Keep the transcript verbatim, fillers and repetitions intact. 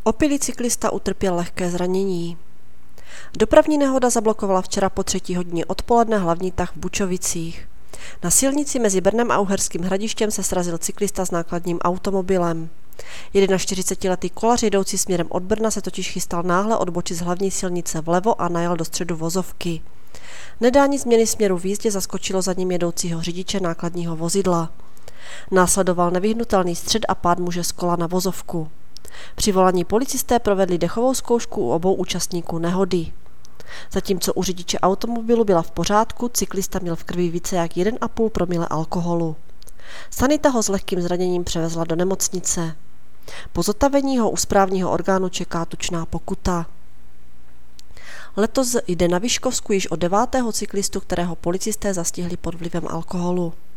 Opilý cyklista utrpěl lehké zranění. Dopravní nehoda zablokovala včera po třetí hodině odpoledne hlavní tah v Bučovicích. Na silnici mezi Brnem a Uherským Hradištěm se srazil cyklista s nákladním automobilem. čtyřicetiletý kolař jedoucí směrem od Brna se totiž chystal náhle odbočit z hlavní silnice vlevo a najel do středu vozovky. Nedání změny směru v jízdě zaskočilo za ním jedoucího řidiče nákladního vozidla. Následoval nevyhnutelný střet a pád muže z kola na vozovku. Přivolaní policisté provedli dechovou zkoušku u obou účastníků nehody. Zatímco u řidiče automobilu byla v pořádku, cyklista měl v krvi více jak jedna celá pět promile alkoholu. Sanita ho s lehkým zraněním převezla do nemocnice. Po zotavení ho u správního orgánu čeká tučná pokuta. Letos jde na Vyškovsku již o devátého cyklistu, kterého policisté zastihli pod vlivem alkoholu.